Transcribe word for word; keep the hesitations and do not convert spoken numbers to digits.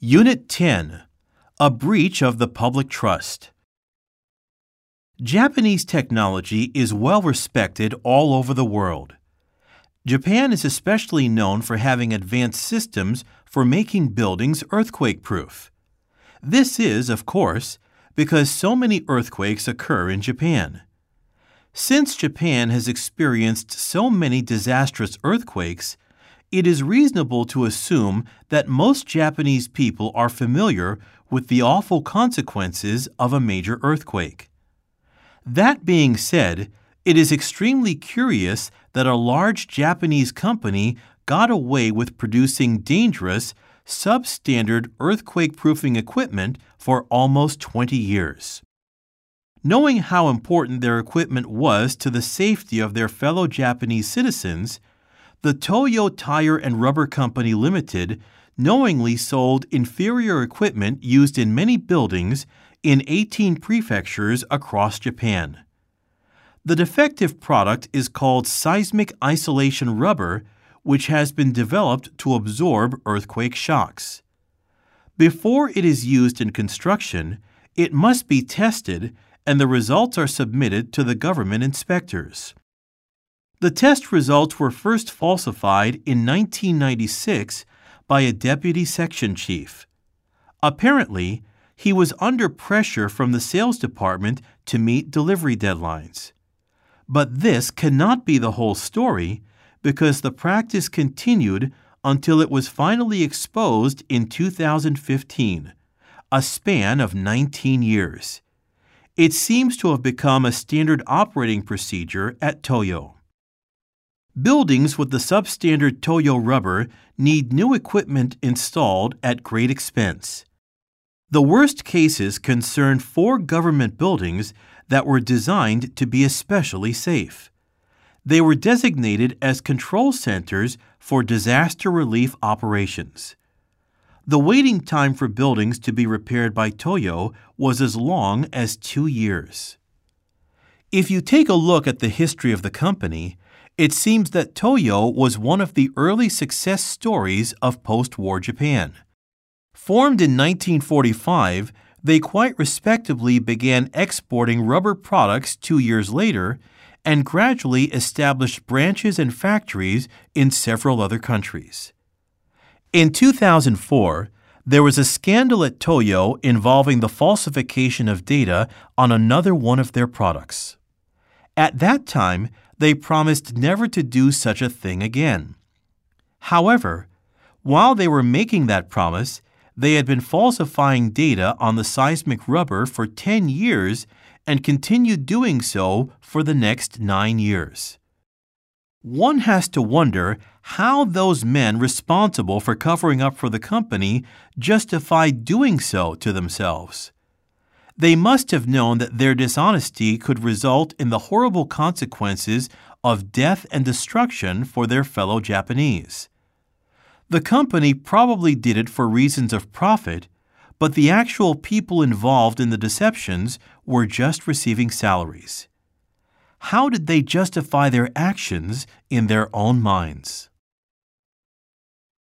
Unit ten. A breach of the public trust. Japanese technology is well respected all over the world. Japan is especially known for having advanced systems for making buildings earthquake-proof. This is, of course, because so many earthquakes occur in Japan. Since Japan has experienced so many disastrous earthquakes, it is reasonable to assume that most Japanese people are familiar with the awful consequences of a major earthquake. That being said, it is extremely curious that a large Japanese company got away with producing dangerous, substandard earthquake-proofing equipment for almost twenty years. Knowing how important their equipment was to the safety of their fellow Japanese citizens, the Toyo Tire and Rubber Company Limited knowingly sold inferior equipment used in many buildings in eighteen prefectures across Japan. The defective product is called seismic isolation rubber, which has been developed to absorb earthquake shocks. Before it is used in construction, it must be tested, and the results are submitted to the government inspectors. The test results were first falsified in nineteen ninety-six by a deputy section chief. Apparently, he was under pressure from the sales department to meet delivery deadlines. But this cannot be the whole story, because the practice continued until it was finally exposed in two thousand fifteen, a span of nineteen years. It seems to have become a standard operating procedure at Toyo. Buildings with the substandard Toyo rubber need new equipment installed at great expense. The worst cases concern four government buildings that were designed to be especially safe. They were designated as control centers for disaster relief operations. The waiting time for buildings to be repaired by Toyo was as long as two years. If you take a look at the history of the company, it seems that Toyo was one of the early success stories of post-war Japan. Formed in nineteen forty-five, they quite respectably began exporting rubber products two years later and gradually established branches and factories in several other countries. In two thousand four, there was a scandal at Toyo involving the falsification of data on another one of their products. At that time, they promised never to do such a thing again. However, while they were making that promise, they had been falsifying data on the seismic rubber for ten years and continued doing so for the next nine years. One has to wonder how those men responsible for covering up for the company justified doing so to themselves. They must have known that their dishonesty could result in the horrible consequences of death and destruction for their fellow Japanese. The company probably did it for reasons of profit, but the actual people involved in the deceptions were just receiving salaries. How did they justify their actions in their own minds?